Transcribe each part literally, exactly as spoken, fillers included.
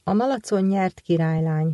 A malacon nyert királylány.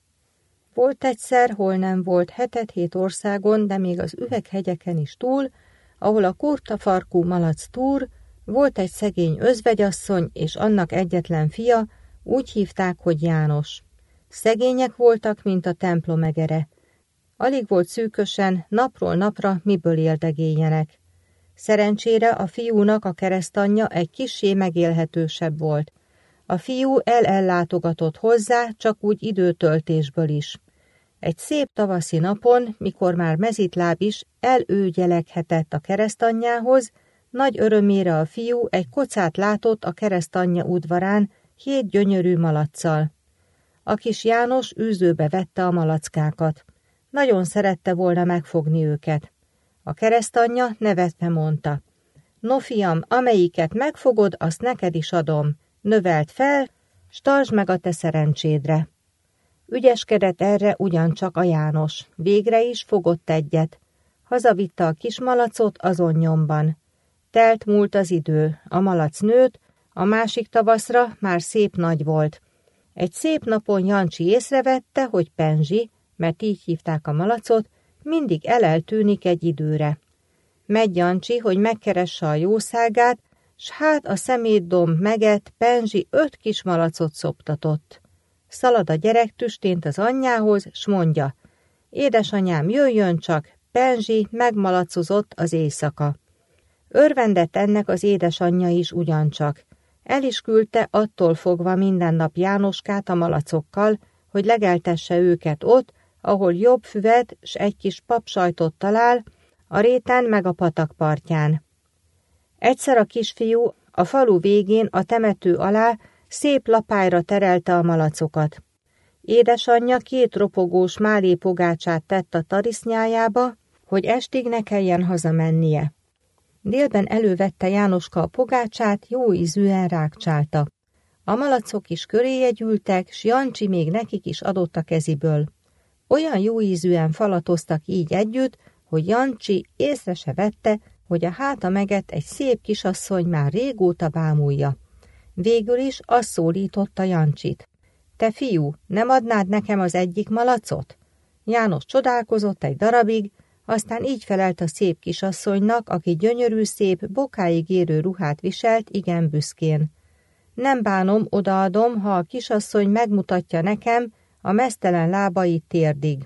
Volt egyszer, hol nem volt hetet-hét országon, de még az üveghegyeken is túl, ahol a kurta farkú malac túr, volt egy szegény özvegyasszony, és annak egyetlen fia, úgy hívták, hogy János. Szegények voltak, mint a templom egere. Alig volt szűkösen, napról napra miből éldegéljenek. Szerencsére a fiúnak a keresztanyja egy kissé megélhetősebb volt. A fiú el-ellátogatott hozzá, csak úgy időtöltésből is. Egy szép tavaszi napon, mikor már mezitláb is előgyeleghetett a keresztanyjához, nagy örömére a fiú egy kocát látott a keresztanyja udvarán, hét gyönyörű malaccal. A kis János űzőbe vette a malackákat. Nagyon szerette volna megfogni őket. A keresztanyja nevetve mondta: no fiam, amelyiket megfogod, azt neked is adom. Növeld fel, s tartsd meg a te szerencsédre. Ügyeskedett erre ugyancsak a János. Végre is fogott egyet. Hazavitte a kis malacot azon nyomban. Telt múlt az idő, a malac nőtt, a másik tavaszra már szép nagy volt. Egy szép napon Jancsi észrevette, hogy Penzsi, mert így hívták a malacot, mindig eleltűnik egy időre. Megy Jancsi, hogy megkeresse a jószágát, s hát a szemétdomb megett, Penzsi öt kis malacot szoptatott. Szalad a gyerek tüstént az anyjához, s mondja: édesanyám, jöjjön csak, Penzsi megmalacozott az éjszaka. Örvendett ennek az édesanyja is ugyancsak. El is küldte attól fogva minden nap Jánoskát a malacokkal, hogy legeltesse őket ott, ahol jobb füvet s egy kis papsajtot talál, a réten meg a patak partján. Egyszer a kisfiú a falu végén a temető alá szép lapályra terelte a malacokat. Édesanyja két ropogós málé pogácsát tett a tarisznyájába, hogy estig ne kelljen hazamennie. Délben elővette Jánoska a pogácsát, jó ízűen rákcsálta. A malacok is köréje gyűltek, s Jancsi még nekik is adott a keziből. Olyan jó ízűen falatoztak így együtt, hogy Jancsi észre se vette, hogy a háta megett egy szép kisasszony már régóta bámulja. Végül is azt szólította Jancsit: te fiú, nem adnád nekem az egyik malacot? János csodálkozott egy darabig, aztán így felelt a szép kisasszonynak, aki gyönyörű szép, bokáig érő ruhát viselt, igen büszkén. Nem bánom, odaadom, ha a kisasszony megmutatja nekem a meztelen lábait térdig.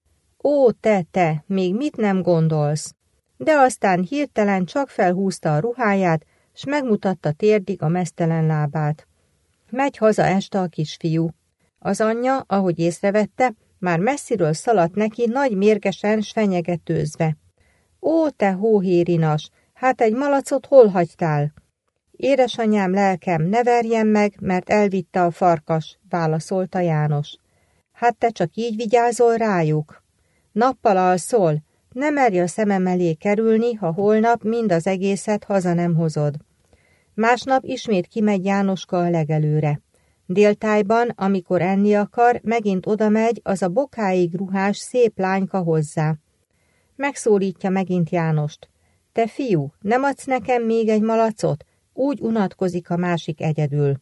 Ó, te, te, még mit nem gondolsz? De aztán hirtelen csak felhúzta a ruháját, s megmutatta térdig a meztelen lábát. Megy haza este a kisfiú. Az anyja, ahogy észrevette, már messziről szaladt neki nagy mérgesen s fenyegetőzve. Ó, te hóhérinas, hát egy malacot hol hagytál? Édesanyám, lelkem, ne verjen meg, mert elvitte a farkas, válaszolta János. Hát te csak így vigyázol rájuk? Nappal alszol, ne merj a szemem elé kerülni, ha holnap mind az egészet haza nem hozod. Másnap ismét kimegy Jánoska a legelőre. Déltájban, amikor enni akar, megint odamegy az a bokáig ruhás szép lányka hozzá. Megszólítja megint Jánost. Te fiú, nem adsz nekem még egy malacot? Úgy unatkozik a másik egyedül.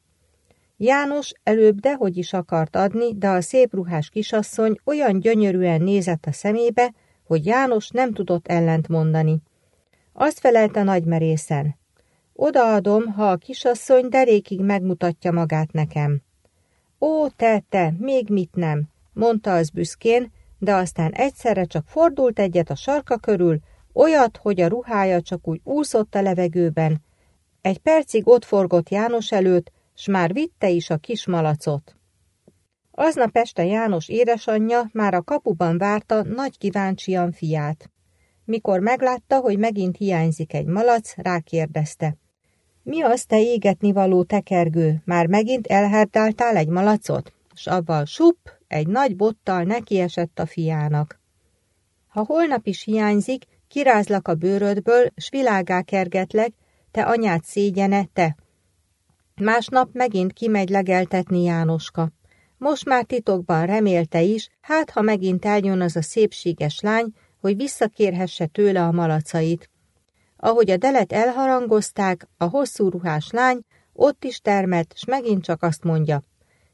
János előbb dehogy is akart adni, de a szép ruhás kisasszony olyan gyönyörűen nézett a szemébe, hogy János nem tudott ellent mondani. Azt felelte nagymerészen: odaadom, ha a kisasszony derékig megmutatja magát nekem. Ó, te, te, még mit nem, mondta az büszkén, de aztán egyszerre csak fordult egyet a sarka körül, olyat, hogy a ruhája csak úgy úszott a levegőben. Egy percig ott forgott János előtt, s már vitte is a kis malacot. Aznap este János édesanyja már a kapuban várta nagy kíváncsian fiát. Mikor meglátta, hogy megint hiányzik egy malac, rákérdezte: mi az, te égetnivaló tekergő, már megint elherdáltál egy malacot? S avval sup, egy nagy bottal nekiesett a fiának. Ha holnap is hiányzik, kirázlak a bőrödből, s világá kergetlek, te anyád szégyene, te. Másnap megint kimegy legeltetni Jánoska. Most már titokban remélte is, hát ha megint eljön az a szépséges lány, hogy visszakérhesse tőle a malacait. Ahogy a delet elharangozták, a hosszú ruhás lány ott is termett, s megint csak azt mondja: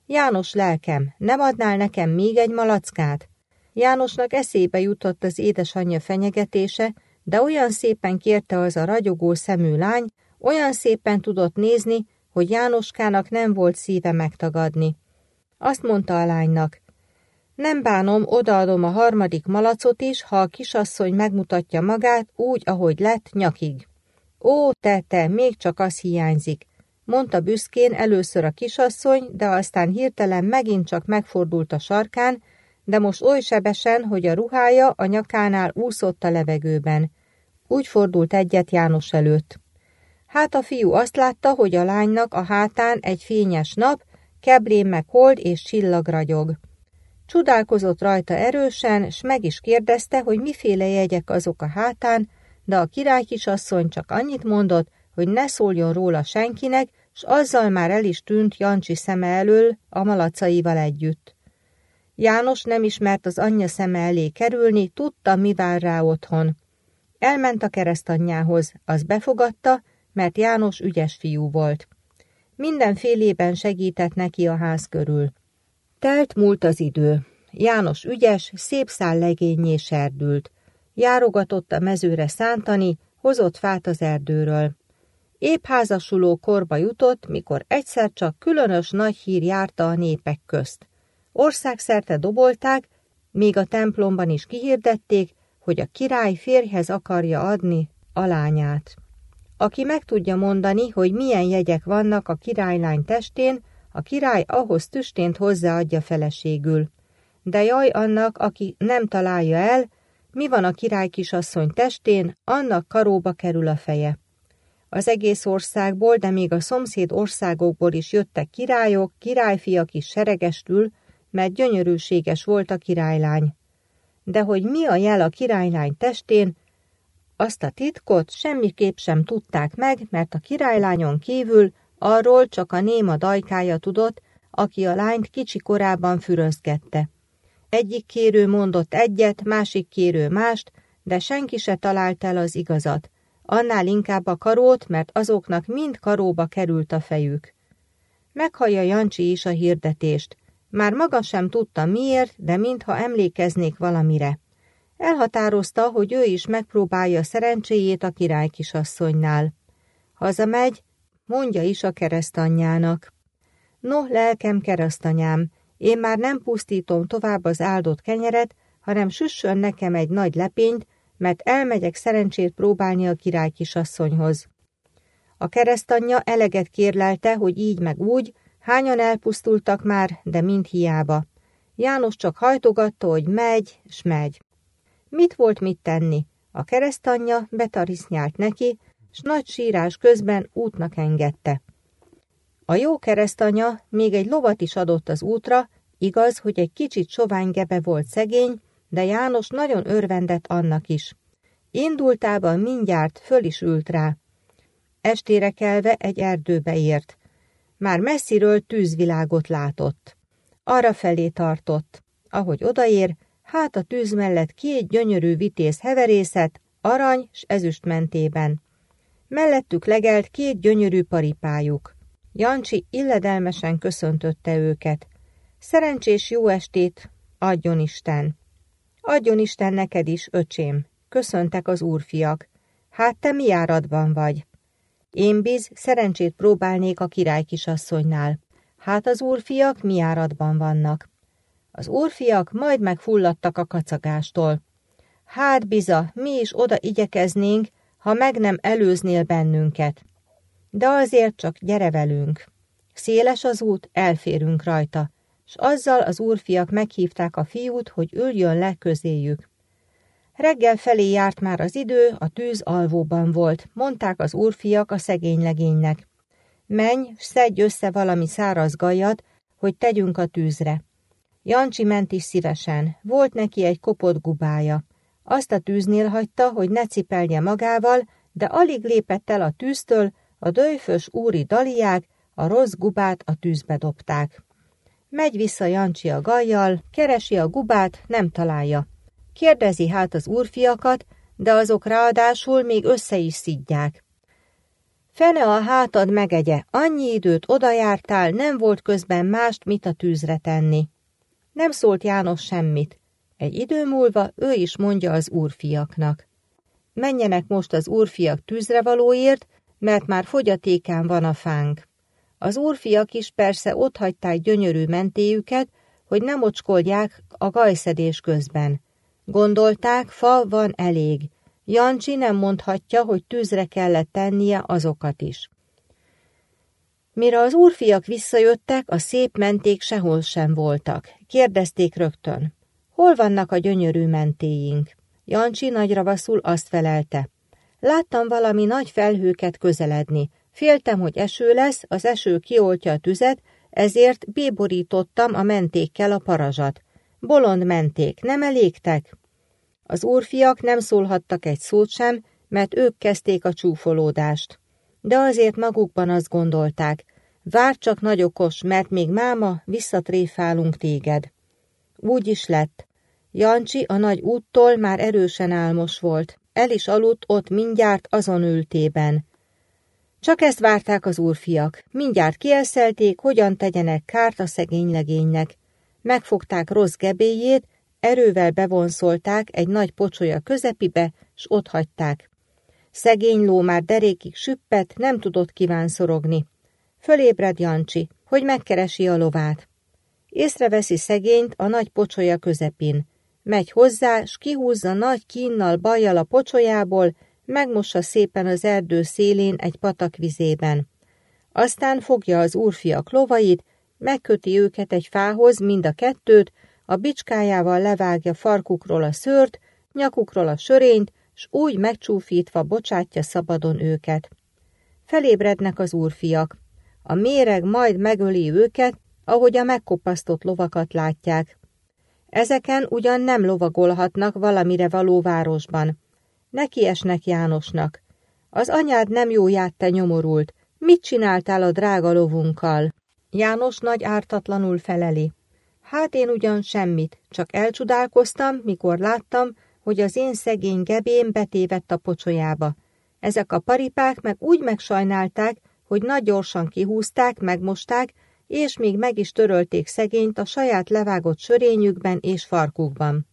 János lelkem, nem adnál nekem még egy malackát? Jánosnak eszébe jutott az édesanyja fenyegetése, de olyan szépen kérte az a ragyogó szemű lány, olyan szépen tudott nézni, hogy Jánoskának nem volt szíve megtagadni. Azt mondta a lánynak, nem bánom, odaadom a harmadik malacot is, ha a kisasszony megmutatja magát úgy, ahogy lett, nyakig. Ó, te, te, még csak az hiányzik, mondta büszkén először a kisasszony, de aztán hirtelen megint csak megfordult a sarkán, de most oly sebesen, hogy a ruhája a nyakánál úszott a levegőben. Úgy fordult egyet János előtt. Hát a fiú azt látta, hogy a lánynak a hátán egy fényes nap, keblén meg hold és csillag ragyog. Csodálkozott rajta erősen, s meg is kérdezte, hogy miféle jegyek azok a hátán, de a királykisasszony csak annyit mondott, hogy ne szóljon róla senkinek, s azzal már el is tűnt Jancsi szeme elől a malacaival együtt. János nem ismert az anyja szeme elé kerülni, tudta, mi vár rá otthon. Elment a keresztanyjához, az befogadta, mert János ügyes fiú volt. Mindenfélében segített neki a ház körül. Telt múlt az idő. János ügyes, szép szál legényé serdült. Járogatott a mezőre szántani, hozott fát az erdőről. Épp házasuló korba jutott, mikor egyszer csak különös nagy hír járta a népek közt. Országszerte dobolták, még a templomban is kihirdették, hogy a király férjhez akarja adni a lányát. Aki meg tudja mondani, hogy milyen jegyek vannak a királylány testén, a király ahhoz tüstént hozzáadja feleségül. De jaj annak, aki nem találja el, mi van a király kisasszony testén, annak karóba kerül a feje. Az egész országból, de még a szomszéd országokból is jöttek királyok, királyfiak is seregestül, mert gyönyörűséges volt a királylány. De hogy mi a jel a királylány testén, azt a titkot semmiképp sem tudták meg, mert a királylányon kívül arról csak a néma dajkája tudott, aki a lányt kicsi korában fürözgette. Egyik kérő mondott egyet, másik kérő mást, de senki se talált el az igazat. Annál inkább a karót, mert azoknak mind karóba került a fejük. Meghallja Jancsi is a hirdetést. Már maga sem tudta miért, de mintha emlékeznék valamire. Elhatározta, hogy ő is megpróbálja szerencséjét a királykisasszonynál. Hazamegy, mondja is a keresztanyjának. No, lelkem keresztanyám, én már nem pusztítom tovább az áldott kenyeret, hanem süssön nekem egy nagy lepényt, mert elmegyek szerencsét próbálni a királykisasszonyhoz. A keresztanyja eleget kérlelte, hogy így meg úgy, hányan elpusztultak már, de mind hiába. János csak hajtogatta, hogy megy, s megy. Mit volt mit tenni? A keresztanyja betarisznyált neki, s nagy sírás közben útnak engedte. A jó keresztanya még egy lovat is adott az útra, igaz, hogy egy kicsit sovány gebe volt szegény, de János nagyon örvendett annak is. Indultában mindjárt föl is ült rá. Estére kelve egy erdőbe ért. Már messziről tűzvilágot látott. Arra felé tartott. Ahogy odaér, hát a tűz mellett két gyönyörű vitéz heverészet, arany s ezüst mentében. Mellettük legelt két gyönyörű paripájuk. Jancsi illedelmesen köszöntötte őket. Szerencsés jó estét, adjon Isten! Adjon Isten neked is, öcsém, köszöntek az úrfiak. Hát te mi járatban vagy? Én biz, szerencsét próbálnék a királykisasszonynál. Hát az úrfiak mi járatban vannak? Az úrfiak majd megfulladtak a kacagástól. Hát biza, mi is oda igyekeznénk, ha meg nem előznél bennünket. De azért csak gyere velünk. Széles az út, elférünk rajta, s azzal az úrfiak meghívták a fiút, hogy üljön le közéjük. Reggel felé járt már az idő, a tűz alvóban volt, mondták az úrfiak a szegény legénynek. Menj, szedj össze valami száraz gajat, hogy tegyünk a tűzre. Jancsi ment is szívesen, volt neki egy kopott gubája. Azt a tűznél hagyta, hogy ne cipelje magával, de alig lépett el a tűztől, a döjfös úri daliák a rossz gubát a tűzbe dobták. Megy vissza Jancsi a gajjal, keresi a gubát, nem találja. Kérdezi hát az úrfiakat, de azok ráadásul még össze is szidják. Fene a hátad megegye, annyi időt odajártál, nem volt közben mást, mit a tűzre tenni. Nem szólt János semmit. Egy idő múlva ő is mondja az úrfiaknak. Menjenek most az úrfiak tűzrevalóért, mert már fogyatékán van a fánk. Az úrfiak is persze otthagyták gyönyörű mentéjüket, hogy nem ocskolják a gajszedés közben. Gondolták, fa van elég. Jancsi nem mondhatja, hogy tűzre kellett tennie azokat is. Mire az úrfiak visszajöttek, a szép menték sehol sem voltak. Kérdezték rögtön, hol vannak a gyönyörű mentéink? Jancsi nagyravaszul azt felelte. Láttam valami nagy felhőket közeledni. Féltem, hogy eső lesz, az eső kioltja a tüzet, ezért béborítottam a mentékkel a parazsat. Bolond menték, nem elégtek? Az úrfiak nem szólhattak egy szót sem, mert ők kezdték a csúfolódást. De azért magukban azt gondolták, várj csak nagy okos, mert még máma visszatréfálunk téged. Úgy is lett. Jancsi a nagy úttól már erősen álmos volt. El is aludt ott mindjárt azon ültében. Csak ezt várták az úrfiak. Mindjárt kielszelték, hogyan tegyenek kárt a szegény legénynek. Megfogták rossz gebélyét, erővel bevonszolták egy nagy pocsolya közepibe, s otthagyták. Szegény ló már derékig süppett, nem tudott kívánszorogni. Fölébred Jancsi, hogy megkeresi a lovát. Észreveszi szegényt a nagy pocsolya közepén. Megy hozzá, s kihúzza nagy kínnal bajjal a pocsolyából, megmossa szépen az erdő szélén egy patak vizében. Aztán fogja az úrfiak lovait, megköti őket egy fához, mind a kettőt, a bicskájával levágja farkukról a szőrt, nyakukról a sörényt, s úgy megcsúfítva bocsátja szabadon őket. Felébrednek az úrfiak. A méreg majd megöli őket, ahogy a megkopasztott lovakat látják. Ezeken ugyan nem lovagolhatnak valamire való városban. Nekiesnek Jánosnak. Az anyád nem jóját, te nyomorult. Mit csináltál a drága lovunkkal? János nagy ártatlanul feleli. Hát én ugyan semmit, csak elcsodálkoztam, mikor láttam, hogy az én szegény gebém betévedt a pocsolyába. Ezek a paripák meg úgy megsajnálták, hogy nagy gyorsan kihúzták, megmosták, és még meg is törölték szegényt a saját levágott sörényükben és farkukban.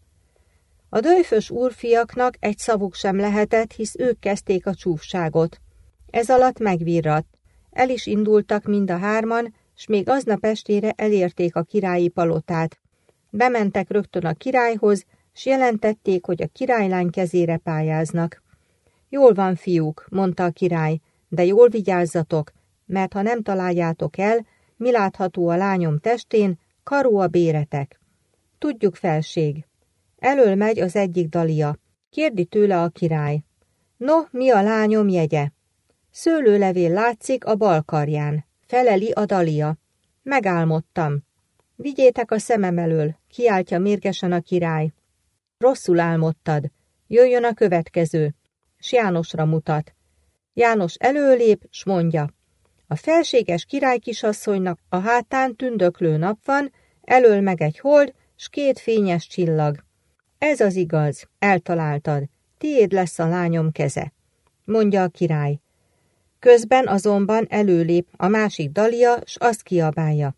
A döjfös úrfiaknak egy szavuk sem lehetett, hisz ők kezdték a csúfságot. Ez alatt megvirradt. El is indultak mind a hárman, s még aznap estére elérték a királyi palotát. Bementek rögtön a királyhoz, s jelentették, hogy a királylány kezére pályáznak. Jól van, fiúk, mondta a király, de jól vigyázzatok, mert ha nem találjátok el, mi látható a lányom testén, karó a béretek. Tudjuk, felség. Elől megy az egyik dalia. Kérdi tőle a király. No, mi a lányom jegye? Szőlőlevél látszik a bal karján. Feleli a dalia. Megálmodtam. Vigyétek a szemem elől, kiáltja mérgesen a király. Rosszul álmodtad. Jöjjön a következő. S Jánosra mutat. János előlép, s mondja. A felséges királykisasszonynak a hátán tündöklő nap van, elől meg egy hold, s két fényes csillag. Ez az igaz, eltaláltad, tiéd lesz a lányom keze, mondja a király. Közben azonban előlép a másik dalia, s azt kiabálja.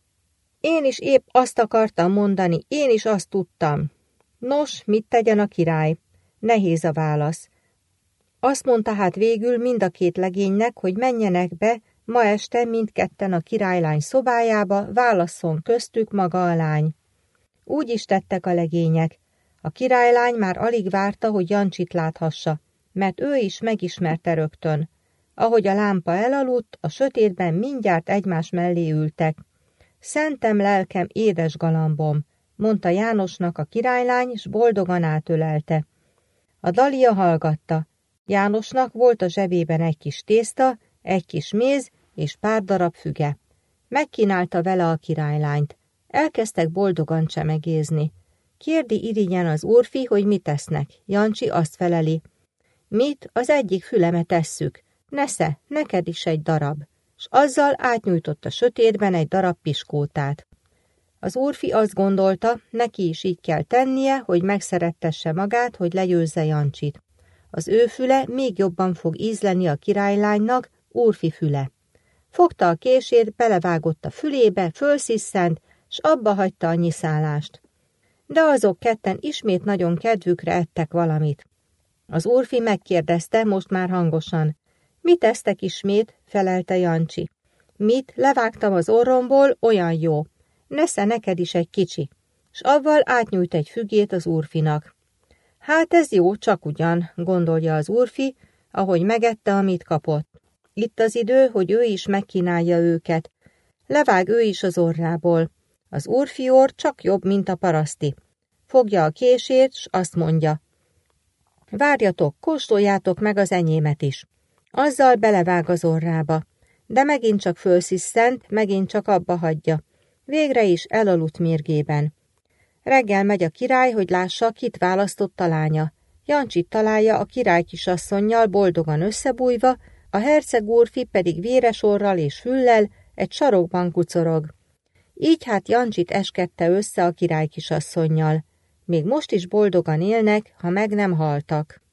Én is épp azt akartam mondani, én is azt tudtam. Nos, mit tegyen a király? Nehéz a válasz. Azt mondta hát végül mind a két legénynek, hogy menjenek be, ma este mindketten a királylány szobájába, válasszon köztük maga a lány. Úgy is tettek a legények. A királylány már alig várta, hogy Jancsit láthassa, mert ő is megismerte rögtön. Ahogy a lámpa elaludt, a sötétben mindjárt egymás mellé ültek. Szentem lelkem, édes galambom, mondta Jánosnak a királylány, s boldogan átölelte. A dalia hallgatta. Jánosnak volt a zsebében egy kis tészta, egy kis méz és pár darab füge. Megkínálta vele a királylányt. Elkezdtek boldogan csemegézni. Kérdi irigyen az úrfi, hogy mit tesznek. Jancsi azt feleli. Mit? Az egyik fülemet tesszük. Nesze, neked is egy darab. S azzal átnyújtott a sötétben egy darab piskótát. Az úrfi azt gondolta, neki is így kell tennie, hogy megszerettesse magát, hogy legyőzze Jancsit. Az ő füle még jobban fog ízleni a királylánynak, Úrfi füle. Fogta a kését, belevágott a fülébe, fölsziszent, s abba hagyta a nyiszálást. De azok ketten ismét nagyon kedvükre ettek valamit. Az úrfi megkérdezte most már hangosan. Mit esztek ismét? Felelte Jancsi. Mit? Levágtam az orromból, olyan jó. Nesze neked is egy kicsi. S avval átnyújt egy fügét az úrfinak. Hát ez jó, csak ugyan, gondolja az úrfi, ahogy megette, amit kapott. Itt az idő, hogy ő is megkínálja őket. Levág ő is az orrából. Az úrfi orr csak jobb, mint a paraszti. Fogja a kését, s azt mondja. Várjatok, kóstoljátok meg az enyémet is. Azzal belevág az orrába. De megint csak fölsziszent, megint csak abba hagyja. Végre is elaludt mérgében. Reggel megy a király, hogy lássa, kit választott a lánya. Jancsit találja a király kisasszonnyal boldogan összebújva, a herceg úrfi pedig véres orral és füllel egy sarokban kucorog. Így hát Jancsit eskedte össze a király kisasszonnyal. Még most is boldogan élnek, ha meg nem haltak.